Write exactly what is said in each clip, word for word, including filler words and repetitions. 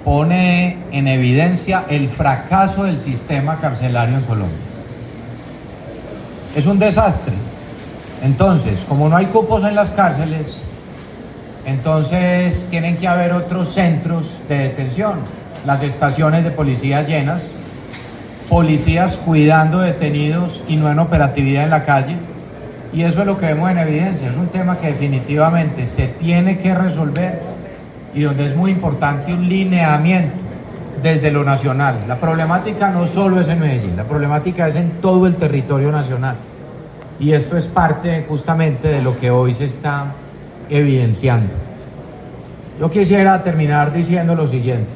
pone en evidencia el fracaso del sistema carcelario en Colombia. Es un desastre. Entonces, como no hay cupos en las cárceles, entonces tienen que haber otros centros de detención, las estaciones de policía llenas, policías cuidando detenidos y no en operatividad en la calle, y eso es lo que vemos en evidencia. Es un tema que definitivamente se tiene que resolver y donde es muy importante un lineamiento desde lo nacional. La problemática no solo es en Medellín, la problemática es en todo el territorio nacional, y esto es parte justamente de lo que hoy se está evidenciando. Yo quisiera terminar diciendo lo siguiente: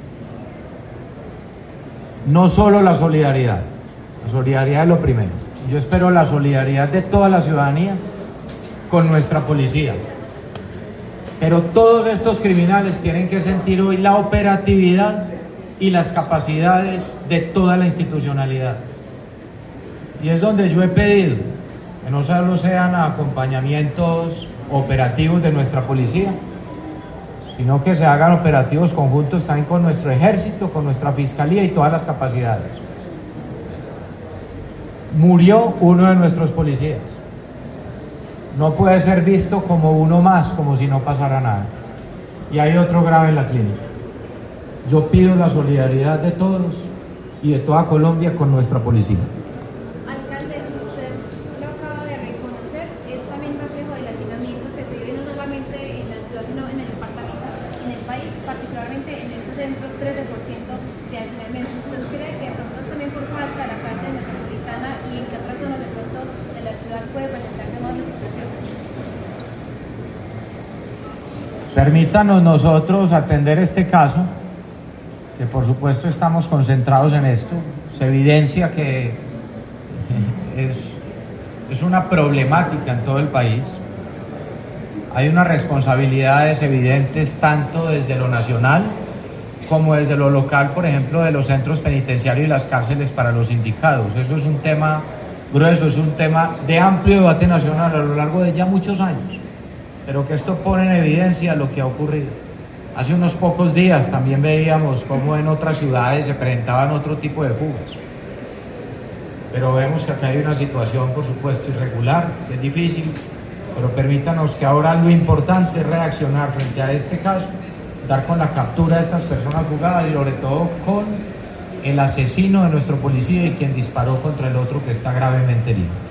no solo la solidaridad, la solidaridad es lo primero. Yo espero la solidaridad de toda la ciudadanía con nuestra policía, pero todos estos criminales tienen que sentir hoy la operatividad y las capacidades de toda la institucionalidad, y es donde yo he pedido que no solo sean acompañamientos operativos de nuestra policía, sino que se hagan operativos conjuntos también con nuestro ejército, con nuestra fiscalía y todas las capacidades. Murió uno de nuestros policías. No puede ser visto como uno más, como si no pasara nada. Y hay otro grave en la clínica. Yo pido la solidaridad de todos y de toda Colombia con nuestra policía. Alcalde, usted lo acaba de reconocer, es también reflejo del hacinamiento que se vive no solamente en la ciudad, sino en el departamento, en el país, particularmente en ese centro, trece por ciento de hacinamiento. ¿Usted cree que de pronto es también por falta de la cárcel metropolitana y en qué otras zonas de pronto de la ciudad puede presentarse más la situación? Permítanos nosotros atender este caso, que por supuesto estamos concentrados en esto. Se evidencia que es, es una problemática en todo el país. Hay unas responsabilidades evidentes tanto desde lo nacional como desde lo local, por ejemplo, de los centros penitenciarios y las cárceles para los indicados. Eso es un tema grueso, es un tema de amplio debate nacional a lo largo de ya muchos años, pero que esto pone en evidencia lo que ha ocurrido. Hace unos pocos días también veíamos cómo en otras ciudades se presentaban otro tipo de fugas, pero vemos que acá hay una situación, por supuesto, irregular, que es difícil, pero permítanos que ahora lo importante es reaccionar frente a este caso, dar con la captura de estas personas fugadas y sobre todo con el asesino de nuestro policía y quien disparó contra el otro que está gravemente herido.